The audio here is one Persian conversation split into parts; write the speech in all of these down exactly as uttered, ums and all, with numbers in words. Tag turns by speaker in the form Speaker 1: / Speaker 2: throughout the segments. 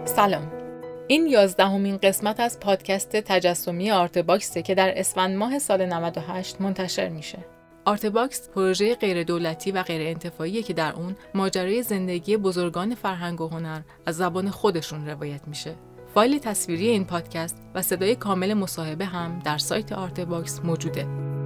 Speaker 1: سلام. این یازدهمین قسمت از پادکست تجسمی آرتباکسه که در اسفند ماه سال نود و هشت منتشر میشه. آرتباکس پروژه غیر دولتی و غیر انتفاعیه که در اون ماجرای زندگی بزرگان فرهنگ و هنر از زبان خودشون روایت میشه. فایل تصویری این پادکست و صدای کامل مصاحبه هم در سایت آرتباکس موجوده.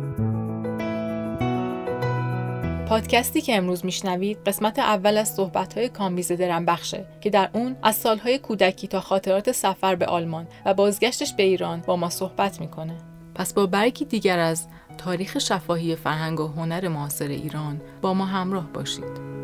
Speaker 1: پادکستی که امروز میشنوید قسمت اول از صحبت‌های کامبیز درنبخشه که در اون از سالهای کودکی تا خاطرات سفر به آلمان و بازگشتش به ایران با ما صحبت میکنه. پس با برگی دیگر از تاریخ شفاهی فرهنگ و هنر معاصر ایران با ما همراه باشید.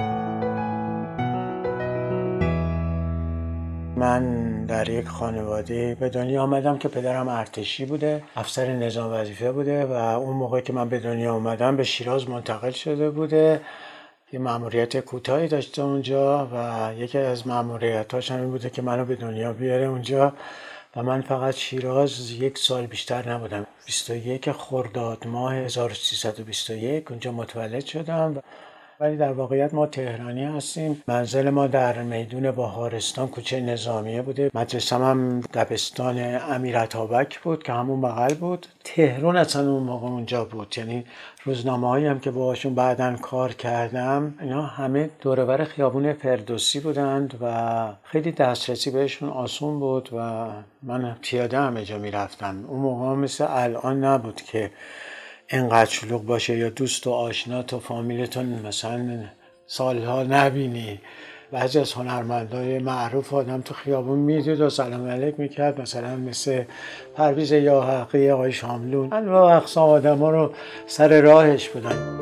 Speaker 2: من در یک خانواده به دنیا آمدم که پدرم ارتشی بوده، افسر نظام وظیفه بوده و اون موقع که من به دنیا آمدم به شیراز منتقل شده بوده. یه مأموریت کوتاهی داشته اونجا و یکی از مأموریتاش هم این بوده که منو به دنیا بیاره اونجا و من فقط شیراز یک سال بیشتر نبودم. بیست و یک خرداد ماه هزار و سیصد و بیست و یک اونجا متولد شدم. ولی در واقعیت ما تهرانی هستیم. منزل ما در میدون بهارستان کوچه نظامیه بوده. مدرسه‌م هم دبستان امیر عطابک بود که همون بغل بود. تهران اصلا اون موقع اونجا بود. یعنی روزنامه‌هایی هم که باهاشون بعداً کار کردم اینا همه دور و بر خیابون فردوسی بودند و خیلی دسترسی بهشون آسون بود و من پیاده همه جا میرفتم. اون موقع مثل الان نبود که اینقدر شلوغ باشه یا دوست و آشنات و فامیلتون مثلا سالها نبینی. بعضی از هنرمندای معروف آدم تو خیابون میدید و سلام علیک میکرد، مثلا مثل پرویز یاحقی، آقای شاملون، انواع اقسام آدم ها رو سر راهش بودن.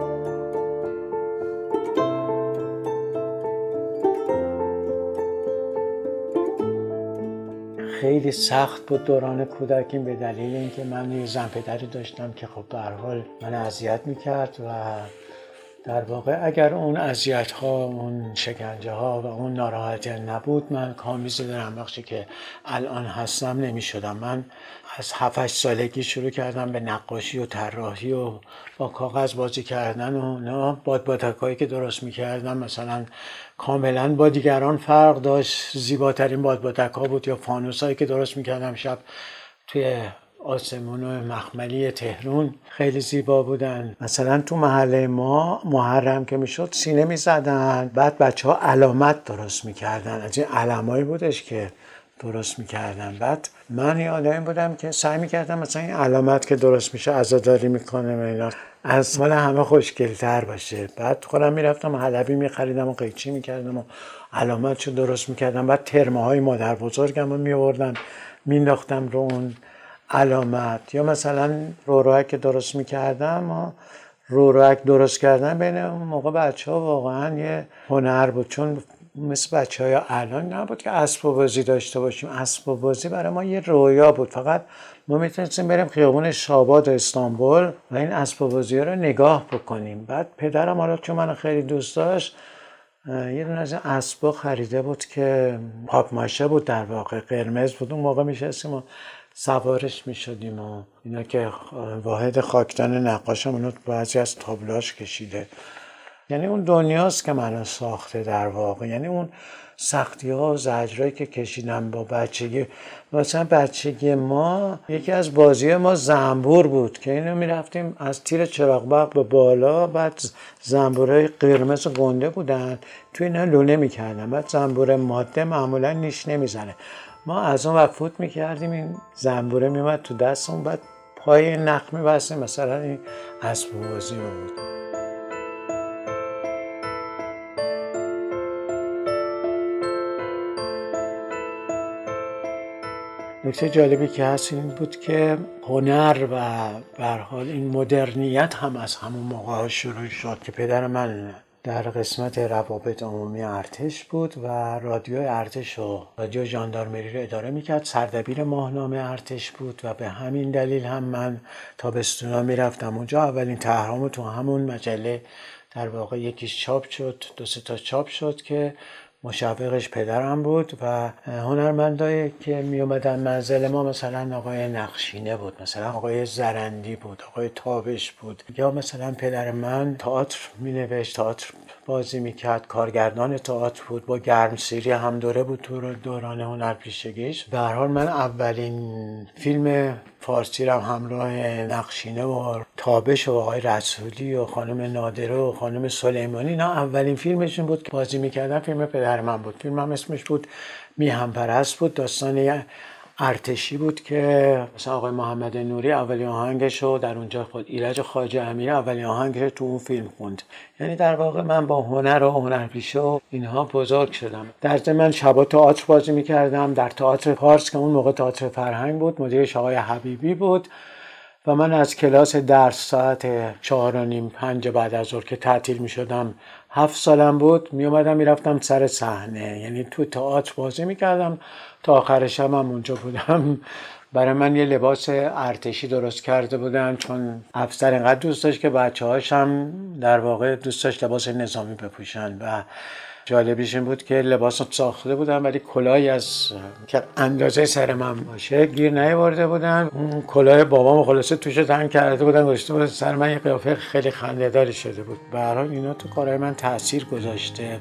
Speaker 2: خیلی سخت بود دوران کودکیم به دلیل اینکه من یه زن پدری داشتم که خب به هر حال من اذیت میکرد و در واقع اگر اون اذیت ها، اون شکنجه ها و اون ناراحتی نبود من کامبیز درنبخشی که الان هستم نمیشدم. من از هفت هشت سالگی شروع کردم به نقاشی و طراحی و با کاغذ بازی کردن و نه بادبادکایی که درست میکردم مثلا کاملا با دیگران فرق داشت. زیباترین بادبادک ها بود یا فانوسایی که درست میکردم شب توی آسمون مخملی تهران خیلی زیبا بودن. مثلا تو محله ما محرم که میشد سینه میزدن، بعد بچه ها علامت درست میکردن، از این علمایی بودش که درست میکردن. بعد من یه آدمی بودم که سعی میکردم مثلا این علامت که درست میشه عزاداری میکنه از مال همه خوشگل‌تر باشه. بعد خودم میرفتم حلبی میخریدم و قیچی میکردم و علامتشو درست میکردم. بعد ترمه های مادر بزرگم رو میوردم مینداختم رو اون علامت. یا مثلا روروک که درست میکردم، روروک درست کردن بین اون موقع بچه ها واقعا یه هنر بود، چون مثل بچه های الان نبود که اسب بازی داشته باشیم. اسب بازی برای ما یه رویا بود، فقط ما میتونستیم بریم خیابون شاباد استانبول و این اسب بازی رو نگاه بکنیم. بعد پدرم حالا چون من خیلی دوست داشت یه دونه از اسبا خریده بود که پاپ ماشه بود، در واقع قرمز بود. اون موقع میشستیم و سوارش میشدیم و اینا که واحد خاکدان نقاشم اونو بعضی از تابلوهاش کشیده. یعنی اون دنیاست که منو ساخته در واقع. یعنی اون سختی ها و زجرهایی که کشیدم با بچگی. مثلا بچگی ما یکی از بازی ما زنبور بود که اینو میرفتیم از تیر چراغ برق به بالا، بعد زنبورهای قرمز گنده بودن تو اینا لونه میکردن، بعد زنبور ماده معمولا نیش نمیزنه. ما از اون وقت فوت میکردیم، این زنبوره میومد تو دستمون، بعد پای نخ میبستیم، مثلا این اسب بازی بود. نکته جالبی که هست این بود که هنر و به هر حال این مدرنیت هم از همون موقع شروع شد که پدر من در قسمت روابط عمومی ارتش بود و رادیو ارتش و رادیو ژاندارمری رو اداره میکرد. سردبیر ماهنامه ارتش بود و به همین دلیل هم من تابستونا میرفتم اونجا. اولین طرحامو تو همون مجله در واقع یکیش چاپ شد، دو سه تا چاپ شد که مشوقش پدرم بود و هنرمندایی که می اومدن منزل ما مثلا آقای نقشینه بود، مثلا آقای زرندی بود، آقای تابش بود، یا مثلا پدر من تئاتر می نوشت، تئاتر بازی میکرد، کارگردان تئاتر بود، با گرمسیری هم دوره بود تو دوران هنرپیشگیش. به هر حال من اولین فیلم فارسی رو همراه نقشینه و تابش و آقای رسولی و خانم نادره و خانم سلیمانی، اینا اولین فیلمشون بود که بازی میکردن. فیلم پدر من بود. فیلم هم اسمش بود میهن پرست بود، داستان ارتشی بود که مثلا آقای محمد نوری اولین آهنگش رو در اونجا خود ایرج خواجه امیر اولین آهنگش رو تو اون فیلم خوند. یعنی در واقع من با هنر و هنرپیشه و اینها بزرگ شدم. در ضمن من شبا تئاتر بازی میکردم در تئاتر پارس که اون موقع تئاتر فرهنگ بود، مدیرش آقای حبیبی بود و من از کلاس درس ساعت چهار و نیم پنج بعد از ظهر که تعطیل می شدم، هفت سالم بود، می اومدم می رفتم سر صحنه، یعنی تو تئاتر بازی می کردم تا آخر شب هم اونجا بودم. برای من یه لباس ارتشی درست کرده بودن چون افسر اینقدر دوست داشت که بچه هاش هم در واقع دوست داشت لباس نظامی بپوشن و جالبیش این بود که لباس ساخته بودن ولی کلاهی از که اندازه سر من باشه گیر نیاورده بودن. اون کلاه بابام خلاصه توش تنگ کرده بودن، گذاشته بودن سر من. یه قیافه خیلی خنده‌داری شده بود. به هر حال اینا تو کارهای من تاثیر گذاشته.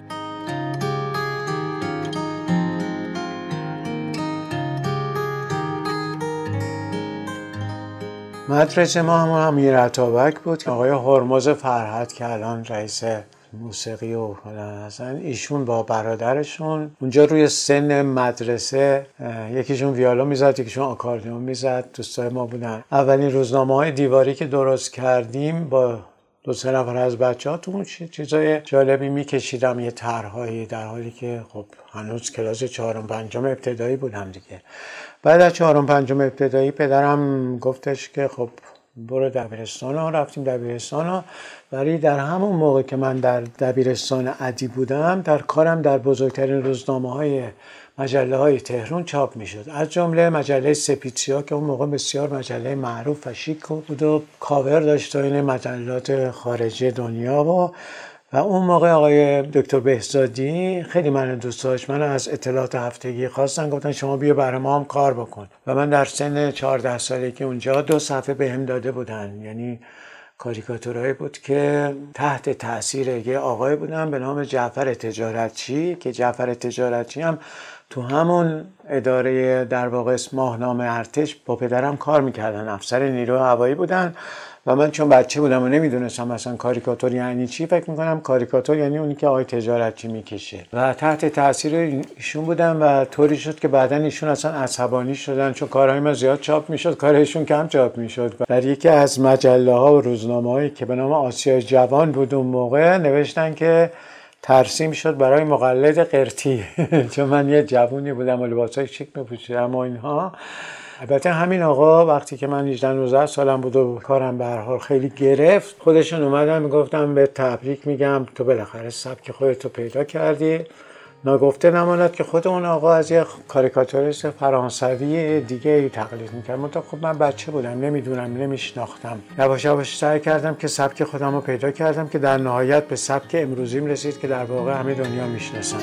Speaker 2: مدرسه ما هم امیر عطابک بود، آقای هرمز فرهد که الان رئیس موسیقی و هستن، ایشون با برادرشون اونجا روی سن مدرسه یکیشون ویولون میزد یکیشون آکاردئون میزد، دوستای ما بودن. اولین روزنامه‌های دیواری که درست کردیم با دو سه نفر از بچه‌ها تو اون چیزای جالبی میکشیدم، یه طرحهایی، در حالی که خب هنوز کلاس چهارم پنجم ابتدایی بودم دیگه. بعد از چهارم پنجم ابتدایی پدرم گفتش که خب برو دبیرستان ها. رفتیم دبیرستان ها، ولی در همون موقع که من در دبیرستان عدی بودم در کارم در بزرگترین روزنامه های مجله های تهران چاپ می شد، از جمله مجله سپیتسیا که اون موقع بسیار مجله معروف و شیک بود و کاور داشت این مجلات خارجی دنیا. و و اون موقع آقای دکتر بهزادی خیلی من دوست داشت، من از اطلاعات هفتگی خواستن، گفتن شما بیا برای ما هم کار بکن. و من در سن چهارده سالگی اونجا دو صفحه بهم داده بودن، یعنی کاریکاتورایی بود که تحت تاثیر یه آقای بودن به نام جعفر تجارتچی که جعفر تجارتچی هم تو همون اداره در واقع ماهنامه ارتش با پدرم کار میکردن، افسر نیروی هوایی بودن. و من چون بچه بودم و نمیدونستم مثلا کاریکاتور یعنی چی، فکر میکنم کاریکاتور یعنی اونی که آقای تجارتچی میکشه و تحت تاثیر ایشون بودم و طوری شد که بعدن ایشون اصلا عصبانی شدن چون کارهای ما زیاد چاپ میشد، کارشون کم چاپ میشد. در یکی از مجله ها و روزنامه هایی که به نام آسیای جوان بود اون موقع نوشتن که ترسیم شد برای مقلد قرتی چون من یه جوونی بودم و لباسای شیک میپوشیدم و اینها. البته همین آقا وقتی که من هجده نوزده سالم بود و کارم به هر حال خیلی گرفت، خودشون اومدن میگفتم به تبریک میگم تو بالاخره سبک خودتو پیدا کردی. ناگفته نماند که خود اون آقا از یه کاریکاتوریست فرانسوی دیگه تقلید میکرد. منتها خب من بچه بودم، نمیدونم، نمیشناختم. یواش یواش سعی کردم که سبک خودم رو پیدا کردم که در نهایت به سبک امروزیم رسید که در واقع همه دنیا میشناسن.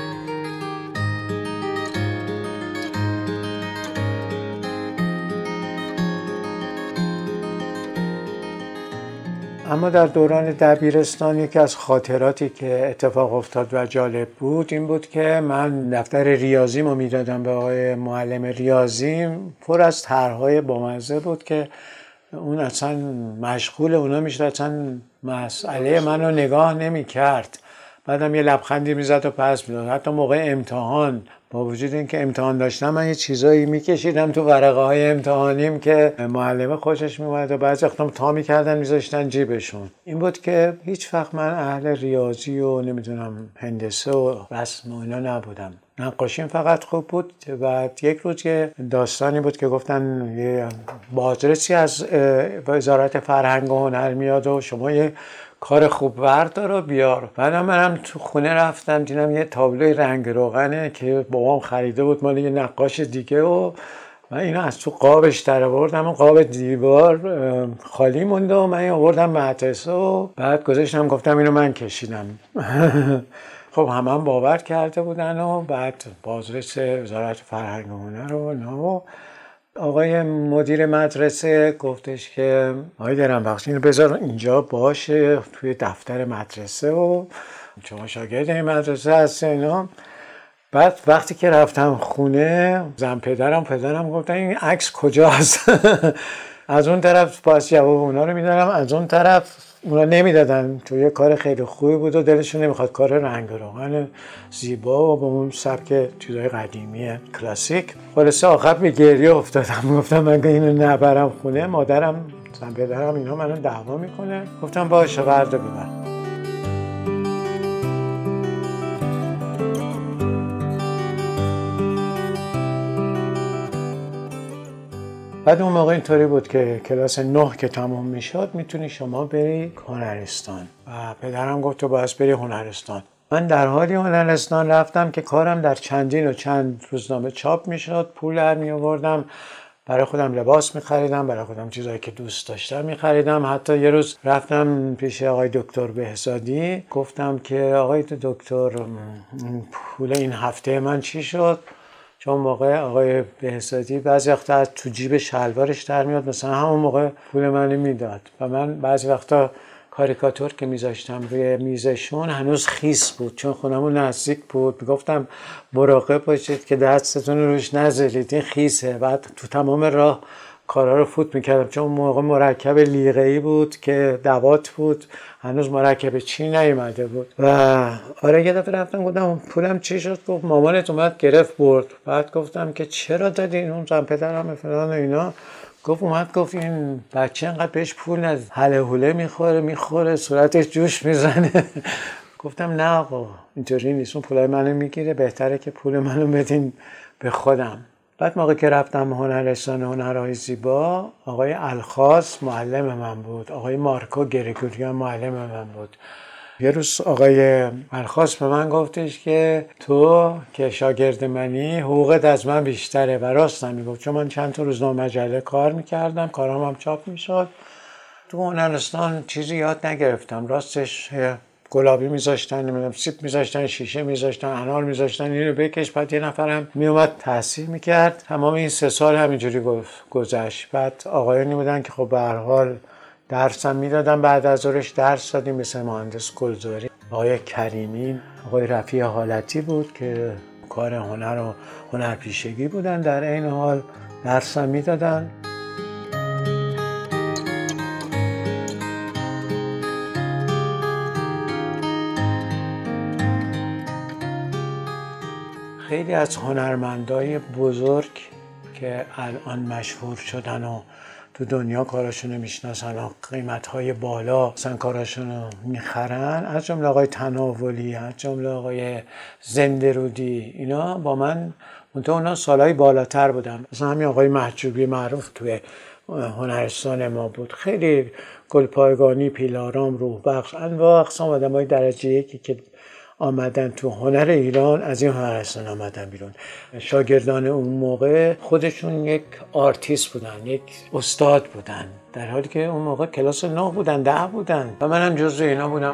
Speaker 2: اما در دوران دبیرستان یکی از خاطراتی که اتفاق افتاد و جالب بود این بود که من دفتر ریاضیمو میدادم به آقای معلم ریاضیم، پر از طرح‌های بامزه بود که اون اصلا مشغول اونا میشد، اصلا مسئله منو نگاه نمیکرد. بعدم یه لبخندی میزد و پس میداد. حتی موقع امتحان با وجود اینکه امتحان داشتم من یه چیزایی میکشیدم تو ورقه های امتحانیم که معلمه خوشش میومد و بعضی وقتا تا میکردن میذاشتن جیبشون. این بود که هیچ وقت من اهل ریاضی و نمیدونم هندسه و رسم و اینا نبودم. نقاشیم فقط خوب بود. و یک روز یه داستانی بود که گفتن یه بازرسی از وزارت فرهنگ و هنر میاد و شما یه کار خوب بردار و بیار. بعدم منم تو خونه رفتم دیدم یه تابلوی رنگ روغنه که بابام خریده بود مال یه نقاش دیگه و من اینو از تو قابش در آوردم و قاب دیوار خالی مونده و من آوردم مدرسه و بعد گذاشتم گفتم اینو من کشیدم. خب همه هم باور کرده بودن و بعد بازرس وزارت فرهنگ و هنر و نه آقای مدیر مدرسه گفتش که آقای درنبخش اینو بذار اینجا باشه توی دفتر مدرسه و شما شاگرد این مدرسه هستی اینا. بعد وقتی که رفتم خونه زن پدرم پدرم گفتن این عکس کجاست؟ از اون طرف پاس جواب اونا رو میدارم، از اون طرف اونا نمیدادن، تو یه کار خیلی خوبی بود و دلشون نمیخواد کار رنگ و روغن زیبا و با اون سبک چیزای قدیمی کلاسیک. خلاصه آخر به گریه افتادم، گفتم اگه اینو نبرم خونه مادرم زن پدرم اینا منو دعوا میکنه. گفتم باشه ورده ببر. بعد اون موقع اینطوری بود که کلاس نه که تموم میشد میتونی شما بری هنرستان و پدرم گفت تو باید بری هنرستان. من در حالی هنرستان رفتم که کارم در چندین و چند روزنامه چاپ میشد، پول در می آوردم، برای خودم لباس میخریدم، برای خودم چیزایی که دوست داشتم میخریدم. حتی یه روز رفتم پیش آقای دکتر بهزادی گفتم که آقای دکتر پول این هفته من چی شد؟ چون موقع آقای بهزادی بعضی وقتا از تو جیب شلوارش در میاد، مثلا همون موقع پول منو میداد و من بعضی وقتا کاریکاتور که میذاشتم روی میزشون هنوز خیس بود چون خونمون نزدیک بود، میگفتم مراقب باشید که دستتون رو روش نذارید این خیسه. بعد تو تمام راه کارا رو فوت میکردم چون اون موقع مرکب لیغه‌ای بود که دوات بود، هنوز مرکب چی نیومده بود. و آره یه دفعه رفتم گفتم پولم چی شد؟ گفت مامانت اومد گرفت برد. بعد گفتم که چرا دادین؟ اون زن پدرم فلان و اینا. گفت اومد گفت این بچه انقدر بهش پول ندید، هله هوله میخوره میخوره صورتش جوش میزنه. گفتم نه آقا اینطوری نیست، اون پولای منو میگیره، بهتره که پول منو بدین به خودم. بعد موقع که رفتم هنرستان هنرهای زیبا آقای الخاص معلم من بود، آقای مارکو گریگوریان معلم من بود. یه روز آقای الخاص به من گفتش که تو که شاگرد منی حقوقت از من بیشتره و راست هم میگفت چون من چند تا روزنامه مجله کار میکردم، کارام هم چاپ میشد. تو هنرستان چیزی یاد نگرفتم، راستش گلابی میذاشتن، نمیدونم سیب میذاشتن، شیشه میذاشتن، انار میذاشتن، اینو بکش. بعد یه نفرم میومد تحصیل میکرد. تمام این سه سال همینجوری گذشت. بعد آقایانی بودن که خب به هر حال درسم میدادن، بعد از ظهرش درس دادیم، مثل مهندس گلزاری، آقای کریمی، آقای رفیع حالتی بود که کار هنر و هنرپیشگی بودن، در این حال درسم میدادن. خیلی از هنرمندای بزرگ که الان مشهور شدن و تو دنیا کاراشونو میشناسن و قیمت‌های بالا مثلا کاراشونو میخرن، از جمله آقای تناولی، از جمله آقای زنده‌رودی، اینا با من منتها اونا سالهای بالاتر بودن. مثلا همین آقای محجوبی معروف توی هنرستان ما بود، خیلی گلپایگانی، پیلارام، روح بخش، انواع اقسام آدمای درجه یکی که آمدن تو هنر ایران از این هنرستان آمدن بیرون. شاگردان اون موقع خودشون یک آرتیست بودن، یک استاد بودن، در حالی که اون موقع کلاس نه بودن، ده بودن و منم جزو اینا بودم.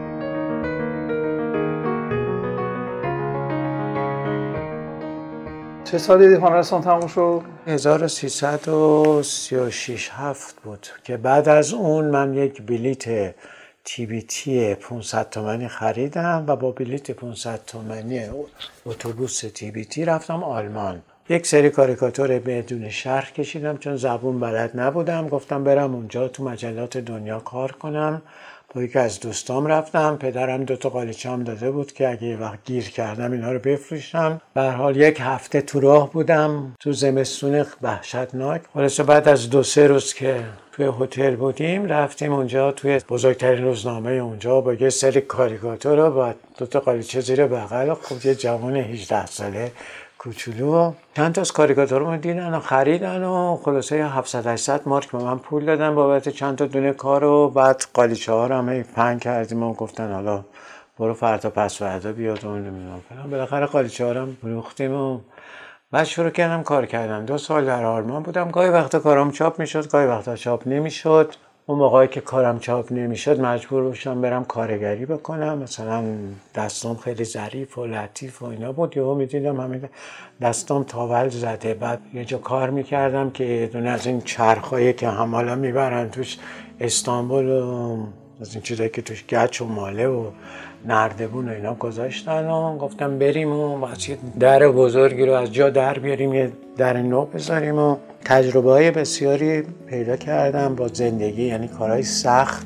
Speaker 3: چه سالی هنرستان تموم شد؟
Speaker 2: هزار و سیصد و سی و شش هفت بود که بعد از اون من یک بلیت تی بی تی پانصد تومانی خریدم و با بلیت پانصد تومانی اتوبوس تی بی تی رفتم آلمان. یک سری کاریکاتور بدون شرح کشیدم چون زبون بلد نبودم، گفتم برم اونجا تو مجلات دنیا کار کنم. با یکی از دوستام رفتم، پدرم دو تا قالیچه‌ام داده بود که اگه یه وقت گیر کردم اینا رو بفروشم. به هر حال یک هفته تو راه بودم تو زمستون وحشتناک. خلاصه بعد از دو سه روز که توی هتل بودیم رفتیم اونجا توی بزرگترین روزنامه اونجا با یه سری کاریکاتور و با دو تا قالیچه زیر بغل، خب یه جوان هجده ساله کوچولو چند تا از کاریکاتورمو دیدن و خریدن و خلاصه هفتصد هشتصد مارک به من پول دادن بابت چند تا دونه کار و بعد قالیچه ها رو هم پنگ کردیم و گفتن حالا برو فردا پس فردا بیاد و نمیدونم فلان. بالاخره قالیچه ها رو هم فروختیم و بعد شروع کردم کار کردن. دو سال در آلمان بودم، گاهی وقتا کارام چاپ میشد، گاهی وقتا چاپ نمیشد اون موقعی که کارم چاپ نمیشد مجبور باشم برم کارگری بکنم، مثلا دستام خیلی ظریف و لطیف و اینا بود، یهو میدیدم همین دستام تاول زده. بعد یه جا کار میکردم که یه دونه از این چرخایی که حمالا میبرن توش استانبول و از این چیزایی که توش گچ و ماله و نردبون و اینا گذاشتن و گفتم بریم و واسه در بزرگی رو از جا در بیاریم، یه در نو بذاریم و تجربه های بسیاری پیدا کردم با زندگی، یعنی کارهای سخت.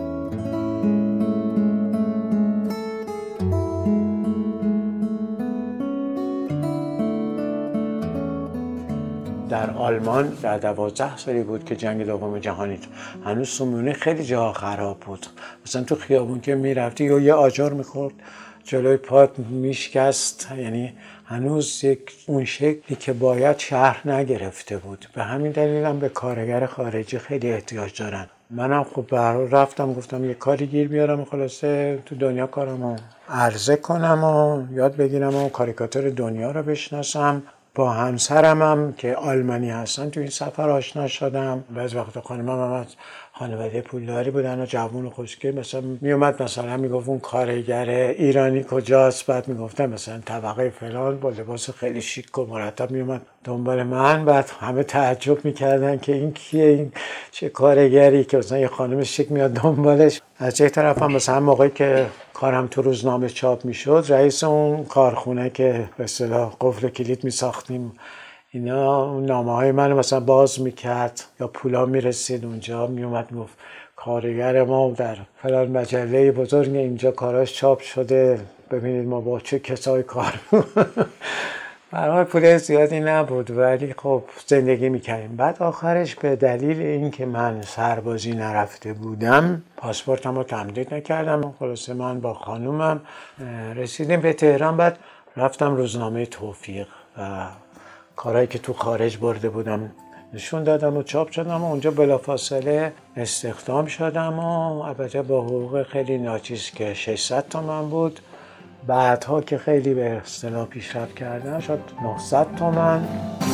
Speaker 2: در آلمان در دوازده سالی بود که جنگ دوم جهانی هنوز سمونه خیلی جاها خراب بود. مثلا تو خیابون که میرفتی یا یه آجر میخورد جلوی پات میشکست، یعنی هنوز یک اون شکلی که باید شهر نگرفته بود. به همین دلیل هم به کارگر خارجی خیلی احتیاج دارن. منم خب به هر حال رفتم گفتم یه کاری گیر بیارم، خلاصه تو دنیا کارمو عرضه کنم و یاد بگیرم و کاریکاتور دنیا رو بشناسم. با همسرم هم که آلمانی هستن تو این سفر آشنا شدم. بعضی وقتا خانمم هم از خانواده پولداری بودن و جوون و خوشگل، مثلا میومد مثلا میگفت اون کارگر ایرانی کجاست، بعد میگفتم مثلا طبقه فلان با لباس خیلی شیک و مرتب میومد دنبال من. بعد همه تعجب میکردن که این کیه، این چه کارگری که مثلا یه خانم شیک میاد دنبالش. از یک طرف هم مثلا موقعی که کارم تو روزنامه چاپ میشد، رئیس اون کارخونه که به اصطلاح قفل کلید میساختیم اینا نامه های من مثلا باز میکرد یا پولا میرسید اونجا، میومد میگفت کارگر ما در فلان مجله بزرگ اینجا کاراش چاپ شده، ببینید ما با چه کسای کار. برای پول زیادی نبود ولی خب زندگی میکردیم. بعد آخرش به دلیل اینکه من سربازی نرفته بودم پاسپورتم رو تمدید نکردم، خلاصه من با خانومم رسیدیم به تهران. بعد رفتم روزنامه توفیق و کارهایی که تو خارج برده بودم نشون دادم و چاپ شدم و اونجا بلافاصله استخدام شدم و البته با حقوق خیلی ناچیز که ششصد تومن بود. بعدها که خیلی به اصطلاح پیشرفت کردم شد نهصد تومن.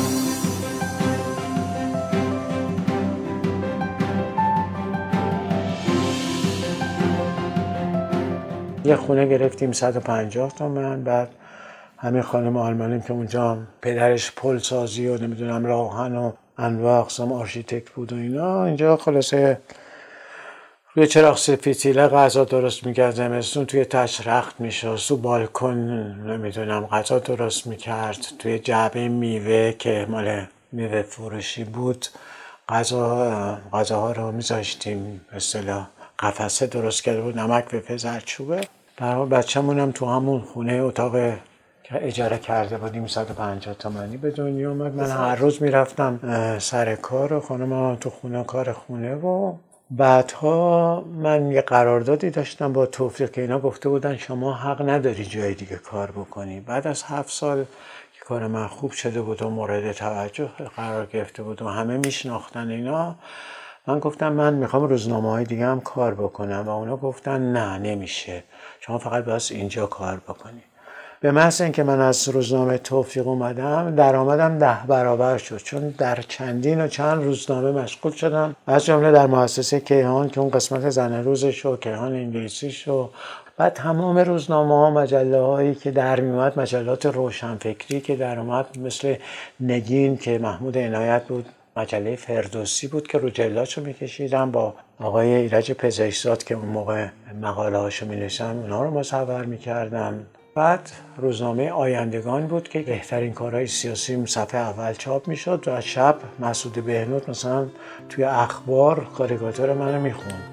Speaker 2: یه خونه گرفتیم صد و پنجاه تومن. بعد همین خانم آلمانی که اونجا پدرش پل سازی و نمیدونم راهن و انواع اقسام آرشیتکت بود و اینا، اینجا خلاصه روی چراغ سفیتیله غذا درست میکرد، زمستون توی تش رخت میشد، تو بالکن نمیدونم غذا درست میکرد، توی جعبه میوه که مال میوه فروشی بود غذا غذاها رو میذاشتیم، به اصطلاح قفسه درست کرده بود، نمک به زردچوبه. برای بچه‌مون هم تو همون خونه اتاق که اجاره کرده بودیم صد و پنجاه تومانی به دنیا اومد. من هر روز میرفتم سر کار و خانمم تو خونه کار خونه. و بعدها من یه قراردادی داشتم با توفیق که اینا گفته بودن شما حق نداری جای دیگه کار بکنی. بعد از هفت سال که کار من خوب شده بود و مورد توجه قرار گرفته بود و همه میشناختن اینا، من گفتم من میخوام روزنامه‌های دیگه هم کار بکنم و اونا گفتن نه نمیشه، شما فقط باید اینجا کار بکنی. به محض اینکه من از روزنامه توفیق اومدم درآمدم ده برابر شد، چون در چندین و چند روزنامه مشغول شدم، از جمله در مؤسسه کیهان که اون قسمت زن روزش و کیهان انگلیسیش و بعد تمام روزنامه‌ها مجله هایی که در میومد، مجلات روشنفکری که در اومد مثل نگین که محمود عنایت بود، مجله فردوسی بود که رو جلداشو میکشیدم با آقای ایرج پزشکزاد که اون موقع مقاله هاشو مینوشتم اونا رو مصور میکردم. بعد روزنامه آیندگان بود که بهترین کارهای سیاسی صفحه اول چاپ میشد و شب مسعود بهنود مثلا توی اخبار کاریکاتور منو میخوند.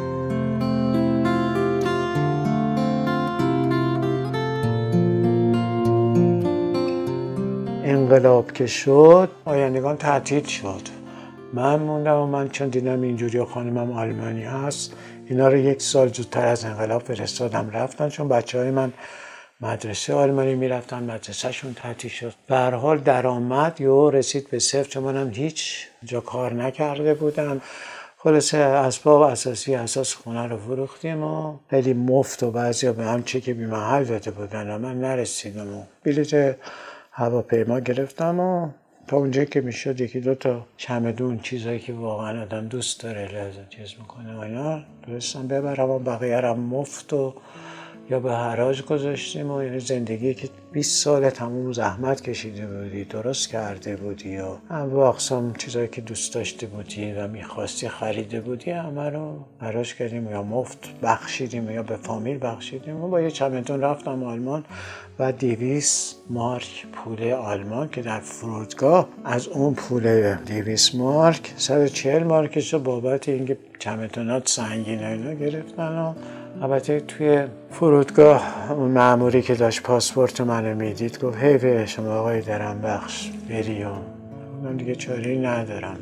Speaker 2: انقلاب که شد آیندگان تعطیل شد، من موندم و من چون دیدم اینجوری و خانمم آلمانی هست اینا رو یک سال زودتر از انقلاب فرستادم رفتن، چون بچه های من مدرسه آلمانی میرفتن، مدرسه شون تعطیل شد. به هر حال درآمد یهو رسید به صفر، چون منم هیچ جا کار نکرده بودم. خلاصه اسباب اساسی اساس خونه رو فروختیم و خیلی مفت و بعضیا به هم چک بی محل داده بودن و من نرسیدم و بلیط هواپیما گرفتم و تا اونجایی که میشد یکی دو تا چمدون، چیزایی که واقعا آدم دوست داره لازم چیز میکنه و اینا درستم ببرم و بقیه رو مفت و یا به حراج گذاشتیم و یعنی زندگی که بیست سال تموم زحمت کشیده بودی، درست کرده بودی و هم اقسام چیزایی که دوست داشته بودی و میخواستی خریده بودی همه رو حراج کردیم یا مفت بخشیدیم یا به فامیل بخشیدیم و با یه چمدون رفتم آلمان و دویست مارک پول آلمان که در فرودگاه از اون پول دویست مارک صد و چهل مارکش رو بابت اینکه چمدونات سنگینه اینا گرفتن و البته توی فرودگاه اون مأموری که داشت پاسپورت منو میدید گفت حیفه شما آقای درم بخش بری و من دیگه چاره‌ای ندارم.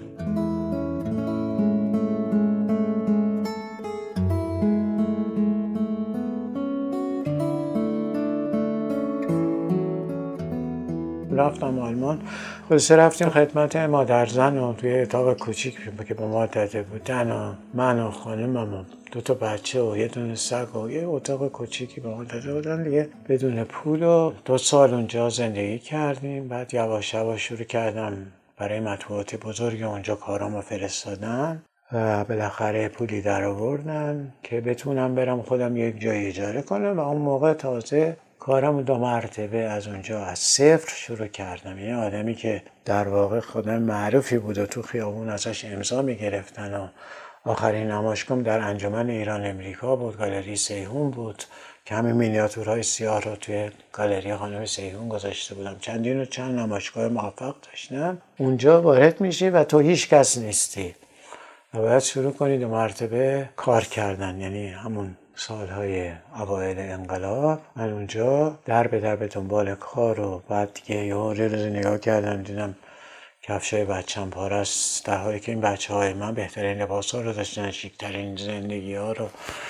Speaker 2: رفتم آلمان، خلاصه رفتیم خدمت مادرزن و توی اتاق کوچیک که به ما داده بودن و من و خانمم و دو تا بچه و یه دونه سگ و یه اتاق کوچیکی به ما داده بودن دیگه بدون پول و دو سال اونجا زندگی کردیم. بعد یواش یواش شروع کردم برای مطبوعات بزرگ اونجا کارامو فرستادن و بالاخره پولی در آوردن که بتونم برم خودم یک جای اجاره کنم و اون موقع تازه کارم دو مرتبه از اونجا از صفر شروع کردم. یه آدمی که در واقع خودم معروفی بود و تو خیابون ازش امضا میگرفتن و آخرین نمایشگاهم در انجمن ایران امریکا بود، گالری سیهون بود که همین مینیاتورهای سیاه رو توی گالری خانم سیهون گذاشته بودم. چندین و چند نمایشگاه موفق داشتن. اونجا وارد میشی و تو هیچ کس نیستی و باید شروع کنی دو مرتبه کار کردن، یعنی همون سالهای اوایل انقلاب من اونجا در به در به دنبال کار و بعد دیگه یه روز نگاه کردم دیدم کفشای بچه‌م پاره است، در حالی که این بچه‌های من بهترین لباس‌ها رو داشتن، شیک‌ترین زندگی‌ها رو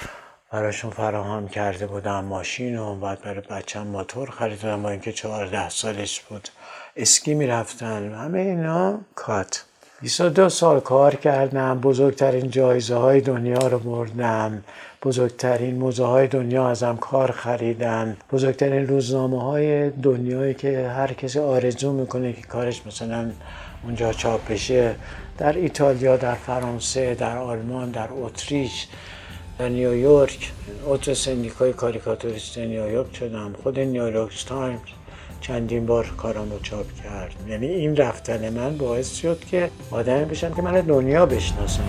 Speaker 2: براشون فراهم کرده بودم، ماشین و بعد برای بچه‌م موتور خریدم با اینکه چهارده سالش بود، اسکی می‌رفتن. همه اینا کات. بیست و دو سال کار کردم، بزرگترین جایزه های دنیا رو بردم، بزرگترین موزه های دنیا ازم کار خریدن، بزرگترین روزنامه های دنیایی که هر کسی آرزو میکنه که کارش مثلا اونجا چاپ بشه، در ایتالیا، در فرانسه، در آلمان، در اتریش، در نیویورک، عضو سندیکای کاریکاتوریست نیویورک شدم، خود نیویورک تایمز چندین بار کارم رو چاپ کرد. یعنی این رفتن من باعث شد که آدمی بشم که من دنیا بشناسم.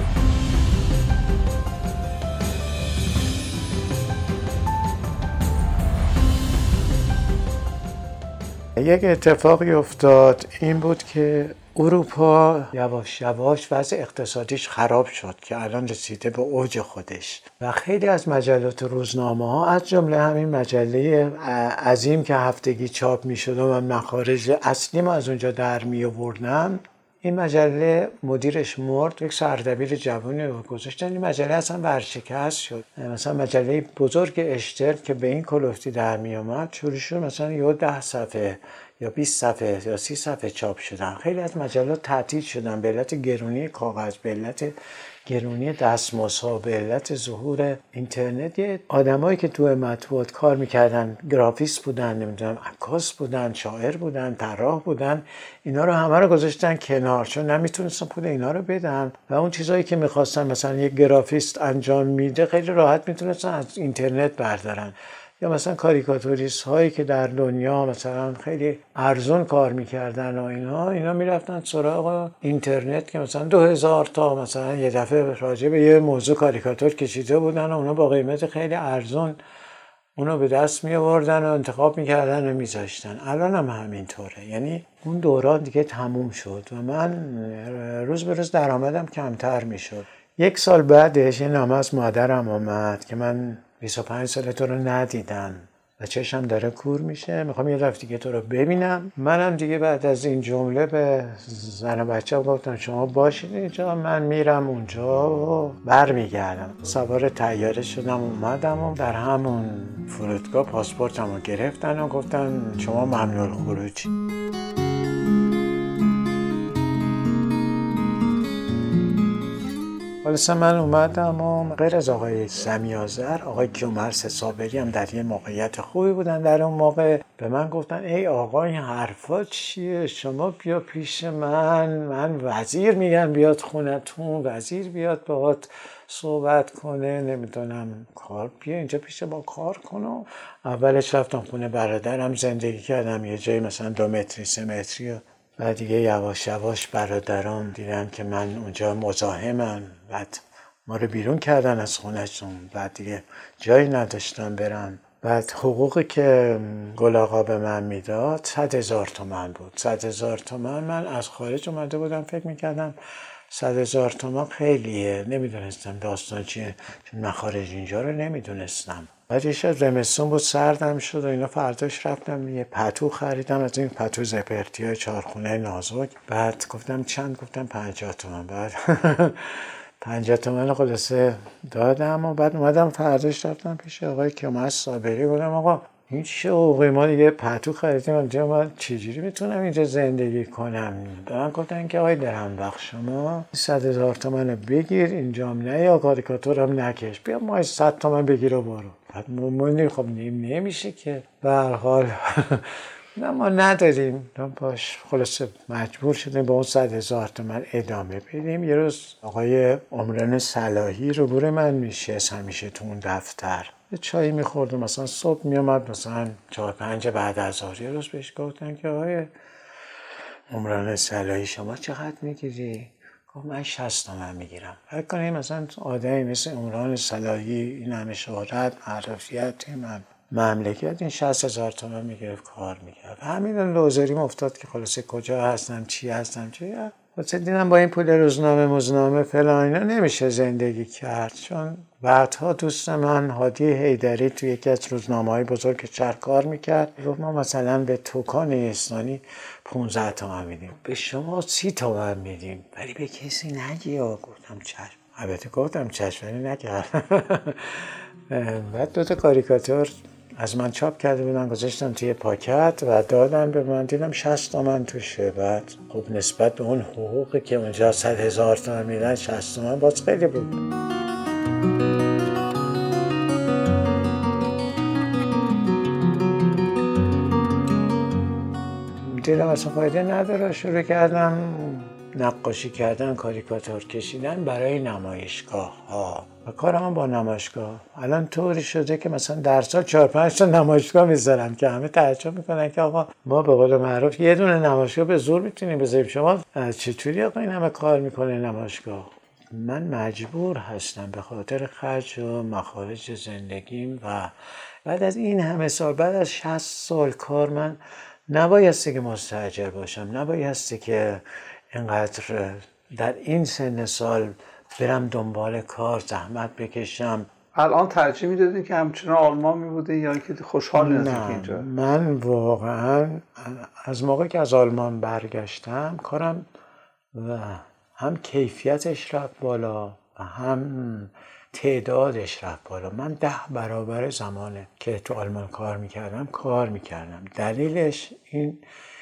Speaker 2: یک اتفاقی افتاد، این بود که اروپا یواش یواش وضع اقتصادیش خراب شد که الان رسیده به اوج خودش و خیلی از مجلات و روزنامه ها از جمله همین مجله عظیم که هفتگی چاپ می شد و من مخارج اصلی ما از اونجا در می آوردم، این مجله مدیرش مرد، یک سردبیر جوانی رو گذاشتن، این مجله اصلا ورشکست شد. مثلا مجله بزرگ اشتر که به این کلفتی در می آمد شروع شد مثلا یه ده صفحه یا بیست صفحه یا سی صفحه چاپ شدن. خیلی از مجلات تعطیل شدن به علت گرونی کاغذ، به علت گرونی دستمزدها، به علت ظهور اینترنت. آدمایی که تو مطبوعات کار میکردن، گرافیست بودن، نمیدونم عکاس بودن، شاعر بودن، طراح بودن، اینا رو همه رو گذاشتن کنار چون نمیتونستن پول اینا رو بدن و اون چیزایی که میخواستن مثلا یک گرافیست انجام میده خیلی راحت میتونستن از اینترنت بردارن. یا مثلا کاریکاتوریست هایی که در دنیا مثلا خیلی ارزون کار میکردن و اینا اینا میرفتن سراغ اینترنت که مثلا دو هزار تا مثلا یه دفعه راجع به یه موضوع کاریکاتور کشیده بودن و اونا با قیمت خیلی ارزون اونو به دست می آوردن و انتخاب میکردن و میذاشتن. الان هم همینطوره. یعنی اون دوران دیگه تموم شد و من روز به روز درآمدم کمتر میشد. یک سال بعدش یه نامه از مادرم اومد که من بیست و پنج ساله تو رو ندیدم و چشم داره کور میشه، میخوام یه دفعه دیگه تو رو ببینم. منم دیگه بعد از این جمله به زن و بچه گفتم شما باشید اینجا، من میرم اونجا و برمیگردم. سوار طیاره شدم اومدم و در همون فرودگاه پاسپورتمو گرفتن و گفتن شما ممنوع الخروجی. حالا خلاصه من اومدم و غیر از آقای سمیازر، آقای کیومرث صابری هم در یه موقعیت خوبی بودن در اون موقع. به من گفتن ای آقا این حرفا چیه؟ شما بیا پیش من، من وزیر میگم بیاد خونتون، وزیر بیاد باهات صحبت کنه، نمیدونم کار بیا اینجا پیش ما کار کنه. اولش رفتم خونه برادرم زندگی کردم یه جایی مثلا دو متری سه متری و بعد دیگه یواش یواش برادرام دیدن که من اونجا مزاحمم، بعد ما رو بیرون کردن از خونهشون، بعد دیگه جایی نداشتم برم. بعد حقوقی که گل آقا به من میداد صد هزار تومن بود. صد هزار تومن من از خارج اومده بودم، فکر میکردم صد هزار تومن خیلیه، نمیدونستم داستان چیه چون من خارج اینجا رو نمیدونستم. بعد یه شب زمستون بود سردم شد و اینا، فرداش رفتم یه پتو خریدم از این پتو زپرتی های چارخونه نازک. بعد گفتم چند؟ گفتم پنجاه تومن. بعد پنجاه تومن خلاصه دادم و بعد اومدم فرداش رفتم پیش آقای کیومرث صابری، گفتم آقا این چه حقوقی؟ ما دیگه پتو خریدیم اینجا، ما چجوری میتونم اینجا زندگی کنم؟ به من گفتن که آقای درهمبخش شما صد هزار تومن بگیر اینجام نه یا کاریکاتورم نکش، بیا ما صد تومن بگیر و برو. بعد ما خب نمیشه که به هر حال نه ما نداریم. باش خلاصه مجبور شدیم با اون صد هزار تومن ادامه بدیم. یه روز آقای عمران صلاحی روبروی من میشه همیشه تو اون دفتر یه چایی میخوردم، مثلا صبح میامد مثلا چهار پنج بعد از ظهر. یه روز بهش گفتن که آقای عمران صلاحی شما چقدر میگیری؟ گفت من شصت تومن میگیرم. فکر کنیم مثلا آدمی مثل عمران صلاحی این همه شهرت معرفیت من مملکت این شصت هزار تومن میگرفت کار میکرد. همین لوزریم افتاد که خلاصه کجا هستم چی هستم چی. خلاصه دیدم با این پول روزنامه مزنامه فلان اینا نمیشه زندگی کرد. چون بعدها دوست من هادی حیدری توی یکی از روزنامه‌های بزرگ شهر کار میکرد، گفت ما مثلا به توکان ایستانی پانزده تومن میدیم، به شما سی تومن میدیم ولی به کسی نگی. گفتم چشم. البته گفتم چشم ولی نکردم. بعد دو تا کاریکاتور از من چاپ کرده بودن گذاشتم توی پاکت و دادم به من، دیدم شصت تومن توشه. بعد خب نسبت به اون حقوقی که اونجا صد هزار تومن میدن شصت تومن باز خیلی بود. دیدم اصلا فایده نداره، شروع کردم نقاشی کردن، کاریکاتور کشیدن برای نمایشگاه ها و کارم با نمایشگاه الان طوری شده که مثلا در سال چهار پنج تا نمایشگاه میذارم که همه تعجب میکنن که آقا ما به قول معروف یه دونه نمایشگاه به زور میتونیم بذاریم، شما چطوری آقا این همه کار میکنه نمایشگاه؟ من مجبور هستم به خاطر خرج و مخارج زندگیم و بعد از این همه سال، بعد از شصت سال کار، من نبایستی که مستاجر باشم، نبایستی که اینقدر در این سن سال برم دنبال کار زحمت بکشم.
Speaker 3: الان ترجیح میدادی که همچنان آلمان میبوده یا که خوشحال نزدیک اینجا؟
Speaker 2: من واقعا از موقعی که از آلمان برگشتم کارم و هم کیفیتش رفت بالا و هم تعدادش رفت بالا. من ده برابر زمانه که تو آلمان کار میکردم کار میکردم. دلیلش این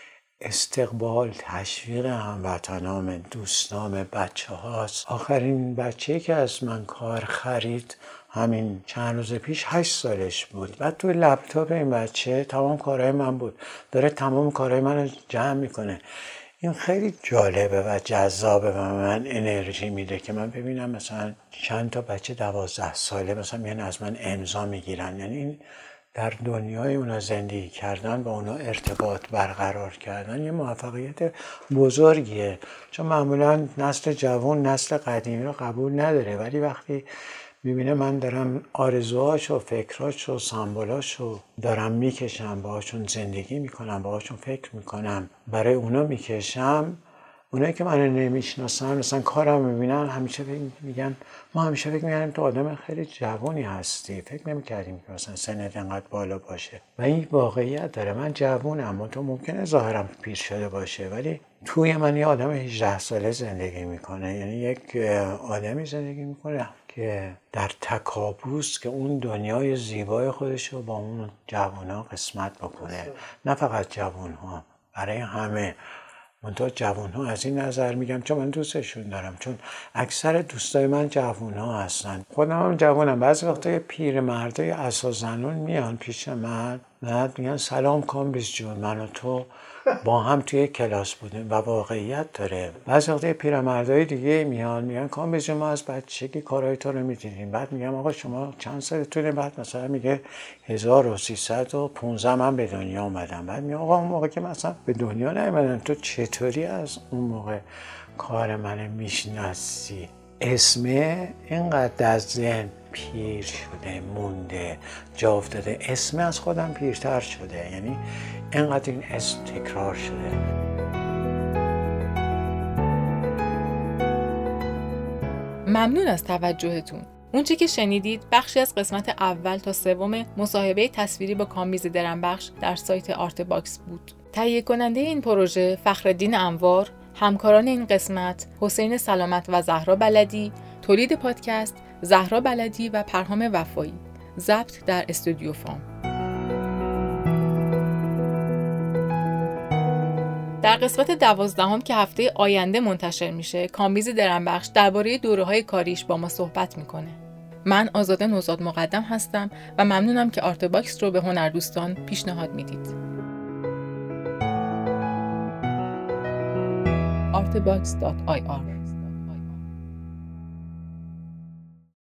Speaker 2: استقبال، تشویق هموطنام، دوستام، بچه هاست. آخرین بچه‌ای که از من کار خرید همین چند روز پیش هشت سالش بود. بعد توی لپتاپ این بچه تمام کارهای من بود، داره تمام کارهای من رو جمع میکنه. این خیلی جالبه و جذابه و من انرژی میده که من ببینم مثلا چند تا بچه دوازده ساله مثلا میان از من امضا میگیرن. یعنی این در دنیای اونا زندگی کردن و اونا ارتباط برقرار کردن یه موفقیت بزرگیه. چون معمولا نسل جوان نسل قدیمی رو قبول نداره، ولی وقتی میبینه من دارم آرزوهاشو، فکراشو، سمبولاشو دارم میکشم، باهاشون زندگی میکنم، باهاشون فکر میکنم، برای اونا میکشم. اونایی که منو نمیشناسن مثلا کارم میبینن همیشه میگن ما همیشه فکر میکنیم تو آدم خیلی جوانی هستی، فکر نمیکردیم که مثلا سنت انقدر بالا باشه. و این واقعیت داره، من جوونم، تو ممکنه ظاهرم پیر شده باشه ولی توی من یه آدم هجده ساله زندگی میکنه. یعنی یک آدمی زندگی میکنه که در تکابوس که اون دنیای زیبای خودش رو با اون جوونا قسمت بکنه. نه فقط جوونها، برای همه. منتها جوان‌ها از این نظر میگم، چون من دوستشون دارم، چون اکثر دوستای من جوان‌ها هستن. خودم هم جوانم. بعضی وقتا پیرمردای اساس‌زنون میان پیش من، بعد میگن سلام کامبیز جون، من و تو با هم توی کلاس بودیم و واقعیت داره. بعضی وقتا پیرمردای دیگه میان میگن کامبیز جون ما از بچگی کارهای تو رو می‌دیدیم. بعد میگم آقا شما چند سالتونه؟ بعد مثلا میگه هزار و سیصد و پانزده من به دنیا اومدم. بعد میگم آقا اون موقع که مثلا به دنیا نیومدم تو چطوری از اون موقع کار من میشناسی؟ اسمه اینقدر از ذهن پیر شده، مونده، جا افتاده. اسم از خودم پیرتر شده، یعنی اینقدر این اسم تکرار شده.
Speaker 1: ممنون از توجهتون. اونچه که شنیدید بخشی از قسمت اول تا سوم مصاحبه تصویری با کامبیز درنبخش در سایت آرت باکس بود. تهیه کننده این پروژه فخرالدین انوار، همکاران این قسمت حسین سلامت و زهرا بلدی، تولید پادکست زهرا بلدی و پرهام وفایی، ضبط در استودیو فام. در قسمت دوازدهم که هفته آینده منتشر میشه، کامبیز درنبخش درباره دوره‌های کاریش با ما صحبت میکنه. من آزاده نوزاد مقدم هستم و ممنونم که آرت باکس رو به هنردوستان پیشنهاد میدید. آرت باکس دات آی آر